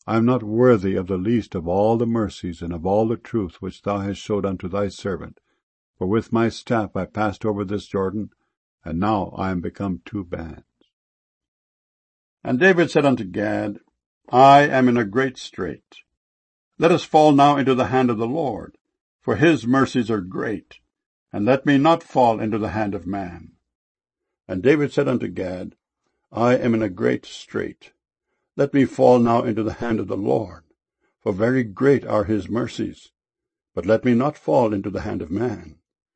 I am not worthy of the least of all the mercies and of all the truth which thou hast showed unto thy servant. For with my staff I passed over this Jordan, and now I am become 2 bands. And David said unto Gad, I am in a great strait. Let us fall now into the hand of the Lord, for his mercies are great, and let me not fall into the hand of man. And David said unto Gad, I am in a great strait. Let me fall now into the hand of the Lord, for very great are his mercies. But let me not fall into the hand of man.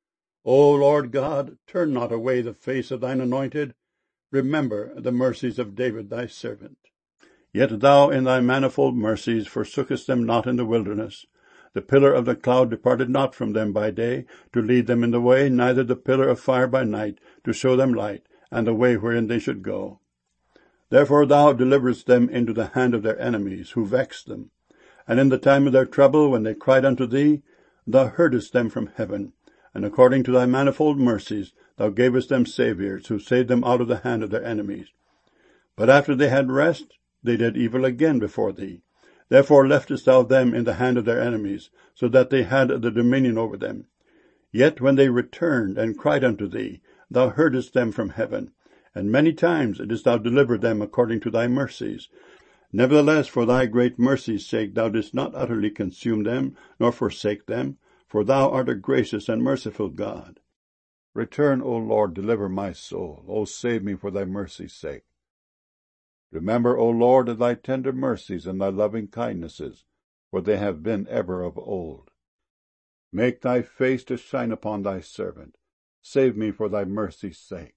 O Lord God, turn not away the face of thine anointed. Remember the mercies of David thy servant. Yet thou in thy manifold mercies forsookest them not in the wilderness. The pillar of the cloud departed not from them by day, to lead them in the way, neither the pillar of fire by night, to show them light, and the way wherein they should go. Therefore thou deliverest them into the hand of their enemies, who vexed them. And in the time of their trouble, when they cried unto thee, thou heardest them from heaven. And according to thy manifold mercies, thou gavest them saviors, who saved them out of the hand of their enemies. But after they had rest, they did evil again before thee. Therefore leftest thou them in the hand of their enemies, so that they had the dominion over them. Yet when they returned and cried unto thee, thou heardest them from heaven, and many times didst thou deliver them according to thy mercies. Nevertheless, for thy great mercy's sake, thou didst not utterly consume them, nor forsake them, for thou art a gracious and merciful God. Return, O Lord, deliver my soul. O save me for thy mercy's sake. Remember, O Lord, thy tender mercies and thy loving kindnesses, for they have been ever of old. Make thy face to shine upon thy servant. Save me for thy mercy's sake.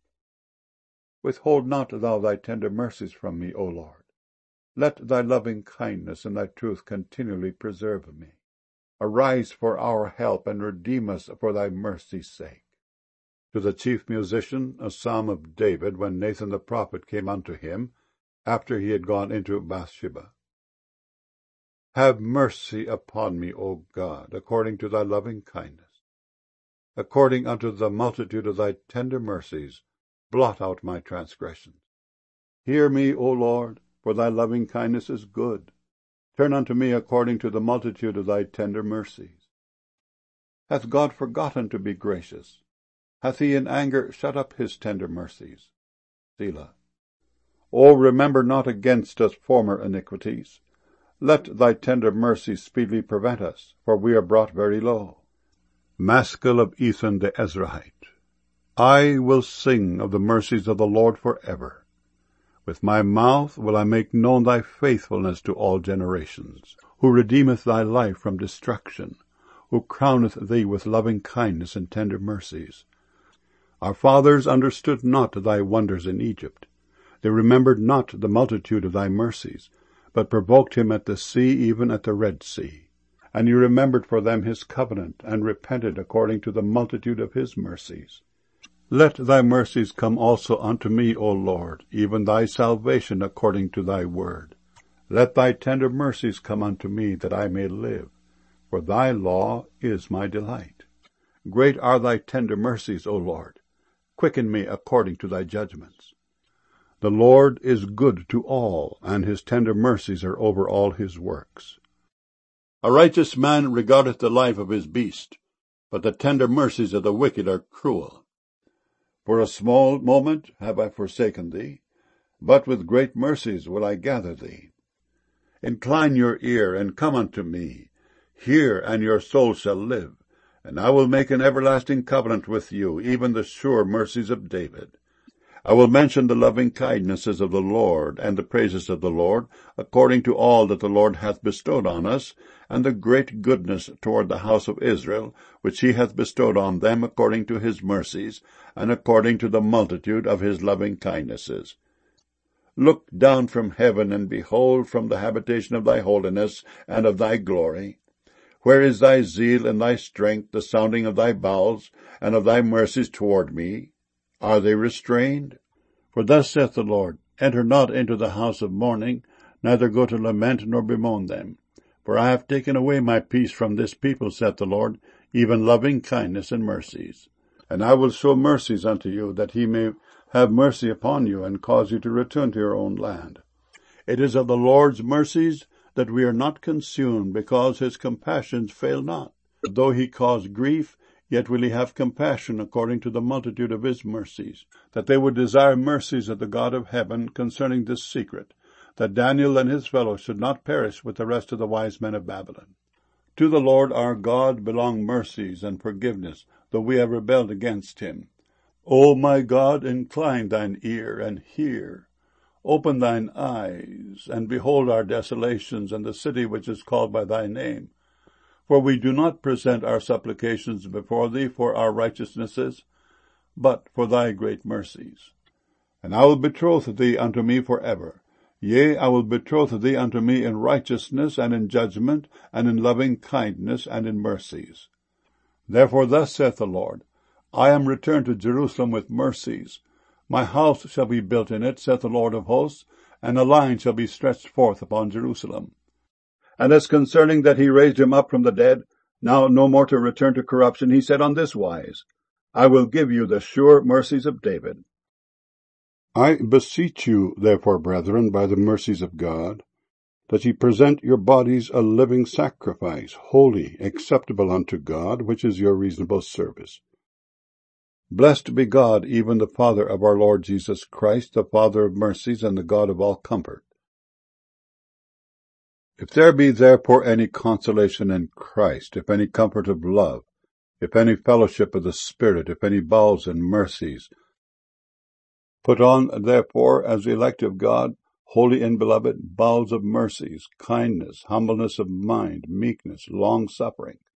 Withhold not thou thy tender mercies from me, O Lord. Let thy loving kindness and thy truth continually preserve me. Arise for our help, and redeem us for thy mercy's sake. To the chief musician, a psalm of David, when Nathan the prophet came unto him, after he had gone into Bathsheba. Have mercy upon me, O God, according to thy loving kindness. According unto the multitude of thy tender mercies, blot out my transgressions. Hear me, O Lord, for thy loving kindness is good. Turn unto me according to the multitude of thy tender mercies. Hath God forgotten to be gracious? Hath he in anger shut up his tender mercies? Selah. O remember not against us former iniquities. Let thy tender mercies speedily prevent us, for we are brought very low. Maskil of Ethan the Ezrahite. I will sing of the mercies of the Lord forever. With my mouth will I make known thy faithfulness to all generations, who redeemeth thy life from destruction, who crowneth thee with loving kindness and tender mercies. Our fathers understood not thy wonders in Egypt. They remembered not the multitude of thy mercies, but provoked him at the sea, even at the Red Sea. And he remembered for them his covenant, and repented according to the multitude of his mercies. Let thy mercies come also unto me, O Lord, even thy salvation according to thy word. Let thy tender mercies come unto me, that I may live, for thy law is my delight. Great are thy tender mercies, O Lord. Quicken me according to thy judgments. The Lord is good to all, and his tender mercies are over all his works. A righteous man regardeth the life of his beast, but the tender mercies of the wicked are cruel. For a small moment have I forsaken thee, but with great mercies will I gather thee. Incline your ear, and come unto me. Hear, and your soul shall live, and I will make an everlasting covenant with you, even the sure mercies of David. I will mention the loving kindnesses of the Lord, and the praises of the Lord, according to all that the Lord hath bestowed on us, and the great goodness toward the house of Israel, which he hath bestowed on them according to his mercies, and according to the multitude of his loving kindnesses. Look down from heaven, and behold from the habitation of thy holiness and of thy glory. Where is thy zeal and thy strength, the sounding of thy bowels, and of thy mercies toward me? Are they restrained? For thus saith the Lord, Enter not into the house of mourning, neither go to lament nor bemoan them. For I have taken away my peace from this people, saith the Lord, even loving kindness and mercies. And I will show mercies unto you, that he may have mercy upon you, and cause you to return to your own land. It is of the Lord's mercies that we are not consumed, because his compassions fail not. Though he cause grief, yet will he have compassion according to the multitude of his mercies, that they would desire mercies of the God of heaven concerning this secret, that Daniel and his fellows should not perish with the rest of the wise men of Babylon. To the Lord our God belong mercies and forgiveness, though we have rebelled against him. O my God, incline thine ear and hear. Open thine eyes, and behold our desolations, and the city which is called by thy name. For we do not present our supplications before thee for our righteousnesses, but for thy great mercies. And I will betroth thee unto me for ever. Yea, I will betroth thee unto me in righteousness, and in judgment, and in loving kindness, and in mercies. Therefore thus saith the Lord, I am returned to Jerusalem with mercies. My house shall be built in it, saith the Lord of hosts, and a line shall be stretched forth upon Jerusalem. And as concerning that he raised him up from the dead, now no more to return to corruption, he said on this wise, I will give you the sure mercies of David. I beseech you, therefore, brethren, by the mercies of God, that ye present your bodies a living sacrifice, holy, acceptable unto God, which is your reasonable service. Blessed be God, even the Father of our Lord Jesus Christ, the Father of mercies, and the God of all comfort. If there be therefore any consolation in Christ, if any comfort of love, if any fellowship of the Spirit, if any bowels and mercies, put on, therefore, as the elect of God, holy and beloved, bowels of mercies, kindness, humbleness of mind, meekness, long-suffering,